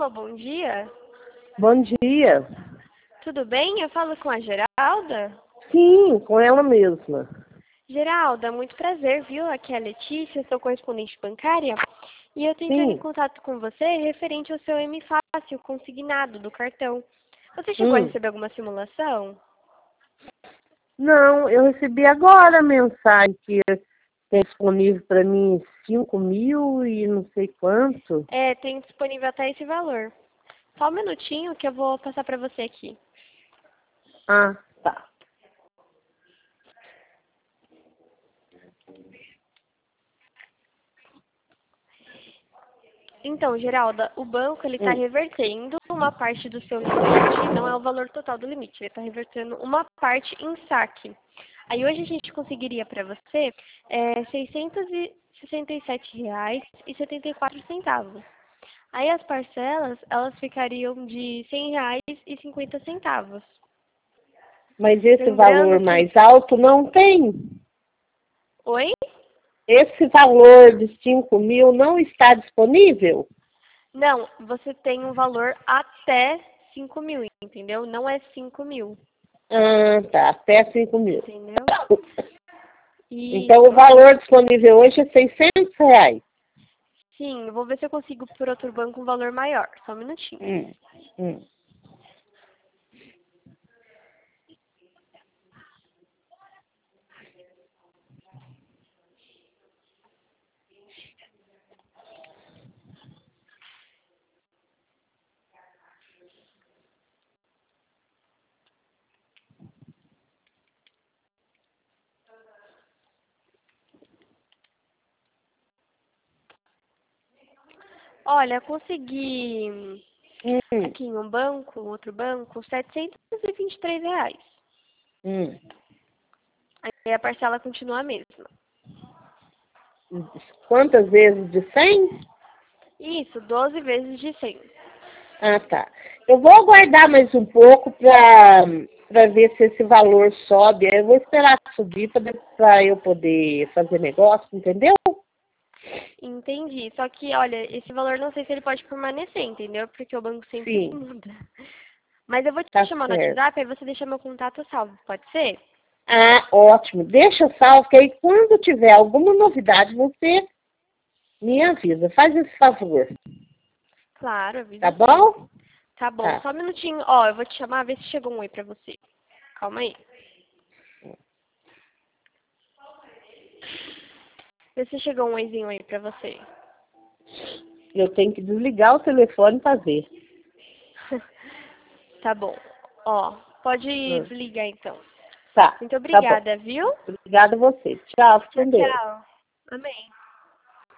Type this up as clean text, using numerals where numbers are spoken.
Alô, bom dia. Bom dia. Tudo bem? Eu falo com a Geralda. Sim, com ela mesma. Geralda, muito prazer, viu? Aqui é a Letícia, sou correspondente bancária. E eu tô entrando em Sim. contato com você referente ao seu M-Fácil consignado do cartão. Você chegou a receber alguma simulação? Não, eu recebi agora a mensagem que tem disponível para mim 5.000 e não sei quanto. É, tem disponível até esse valor. Só um minutinho que eu vou passar para você aqui. Ah, tá. Então, Geralda, o banco ele está revertendo uma parte do seu limite, não é o valor total do limite, ele está revertendo uma parte em saque. Aí hoje a gente conseguiria para você R$ 667,74. Aí as parcelas, elas ficariam de R$ 100,50. Mas esse valor Lembrando que... mais alto não tem. Oi? Esse valor de 5.000 não está disponível? Não, você tem um valor até 5.000, entendeu? Não é 5.000, Ah, tá. Até 5.000. entendeu? Então o Isso. valor disponível hoje é R$ 600. Sim, eu vou ver se eu consigo por outro banco um valor maior. Só um minutinho. Hum. Olha, consegui Hum. aqui em um banco, outro banco, R$ 723. Hum. Aí a parcela continua a mesma. Quantas vezes de 100? Isso, 12 vezes de 100. Ah, tá. Eu vou aguardar mais um pouco para ver se esse valor sobe. Eu vou esperar subir para eu poder fazer negócio, entendeu? Entendi. Só que, olha, esse valor não sei se ele pode permanecer, entendeu? Porque o banco sempre Sim, muda. Mas eu vou te tá chamar no certo. WhatsApp, aí você deixa meu contato salvo, pode ser? Ah, ótimo. Deixa salvo, que aí quando tiver alguma novidade, você me avisa. Faz esse favor. Claro, Tá aviso sim. bom? Tá bom, Tá. só um minutinho. Ó, eu vou te chamar, ver se chegou um oi pra você. Calma aí. Vê se chegou um oizinho aí pra você. Eu tenho que desligar o telefone para ver. Tá bom. Ó, pode Hum. desligar então. Tá, Muito tá bom. obrigada, viu? Obrigada a você. Tchau, fique Tchau, com Deus. tchau. Amém.